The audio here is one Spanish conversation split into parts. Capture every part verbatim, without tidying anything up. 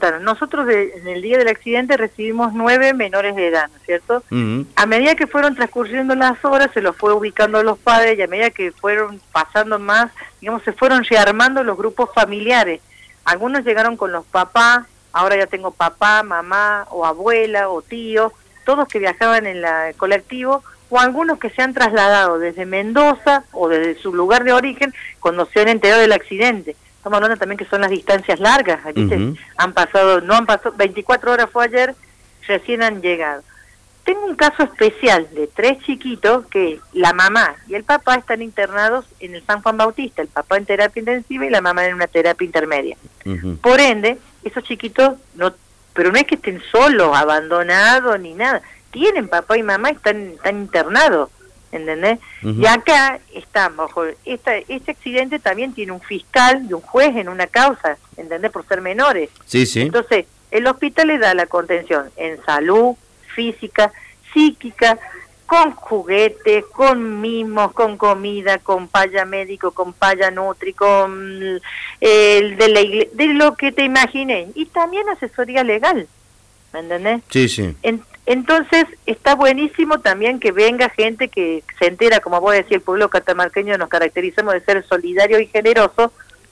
pasaron. Nosotros de, en el día del accidente recibimos nueve menores de edad, ¿no es cierto? Uh-huh. A medida que fueron transcurriendo las horas, se los fue ubicando a los padres, y a medida que fueron pasando más, digamos, se fueron rearmando los grupos familiares. Algunos llegaron con los papás, ahora ya tengo papá, mamá, o abuela, o tío, todos que viajaban en la, el colectivo, o algunos que se han trasladado desde Mendoza, o desde su lugar de origen, cuando se han enterado del accidente. Estamos hablando también que son las distancias largas, ¿viste? Uh-huh. Han pasado, no han pasado, veinticuatro horas fue ayer, recién han llegado. Tengo un caso especial de tres chiquitos que la mamá y el papá están internados en el San Juan Bautista, el papá en terapia intensiva y la mamá en una terapia intermedia. Uh-huh. Por ende, esos chiquitos, no, pero no es que estén solos, abandonados ni nada, tienen papá y mamá y están, están internados, ¿entendés? Uh-huh. Y acá estamos, esta, este accidente también tiene un fiscal y un juez en una causa, ¿entendés? Por ser menores. Sí, sí. Entonces, el hospital le da la contención en salud, física, psíquica, con juguetes, con mimos, con comida, con paya médico, con paya nutri, con el eh, de la iglesia, de lo que te imagines, y también asesoría legal, ¿me entendés? Sí, sí. En, entonces está buenísimo también que venga gente que se entera, como vos decís, el pueblo catamarqueño nos caracterizamos de ser solidario y generoso,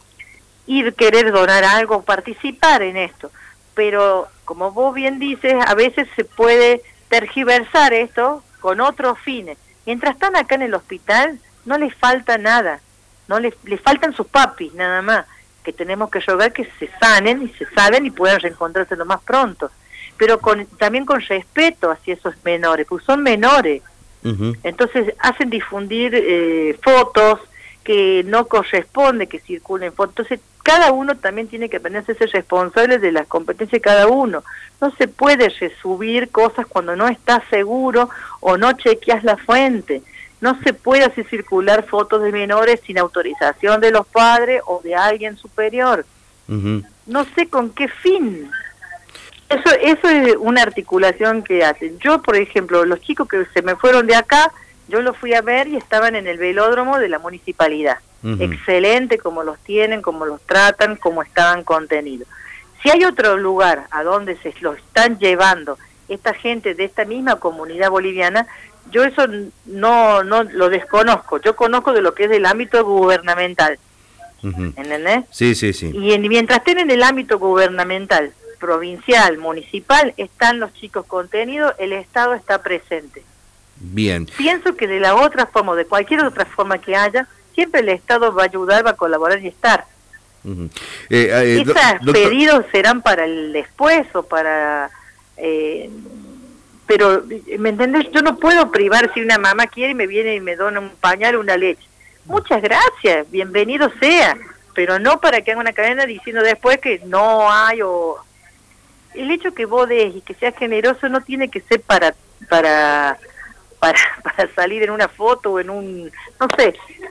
y querer donar algo, participar en esto. Pero, como vos bien dices, a veces se puede tergiversar esto con otros fines. Mientras están acá en el hospital, no les falta nada, no les, les faltan sus papis, nada más, que tenemos que rogar que se sanen y se salven y puedan reencontrarse lo más pronto. Pero con, también con respeto hacia esos menores, porque son menores. Uh-huh. Entonces hacen difundir eh, fotos que no corresponde que circulen fotos. Entonces cada uno también tiene que aprender a ser responsable de las competencias de cada uno. No se puede resubir cosas cuando no estás seguro o no chequeas la fuente. No se puede hacer circular fotos de menores sin autorización de los padres o de alguien superior. Uh-huh. No sé con qué fin. Eso, eso es una articulación que hacen. Yo, por ejemplo, los chicos que se me fueron de acá, yo los fui a ver y estaban en el velódromo de la municipalidad. Uh-huh. Excelente como los tienen, como los tratan, como estaban contenidos. Si hay otro lugar a donde se los están llevando esta gente de esta misma comunidad boliviana, yo eso no no lo desconozco. Yo conozco de lo que es del ámbito gubernamental. Uh-huh. ¿Entendés? Sí, sí, sí. Y en, mientras estén en el ámbito gubernamental, provincial, municipal, están los chicos contenidos, el Estado está presente. Bien. Pienso que de la otra forma, o de cualquier otra forma que haya, siempre el Estado va a ayudar, va a colaborar y estar. Uh-huh. eh, eh, Esos do, pedidos doctor... serán para el después o para... Eh, pero, ¿me entendés? Yo no puedo privar si una mamá quiere y me viene y me dona un pañal o una leche. Muchas gracias, bienvenido sea, pero no para que haga una cadena diciendo después que no hay o... El hecho que vos des y que seas generoso no tiene que ser para... para Para, para salir en una foto o en un, no sé,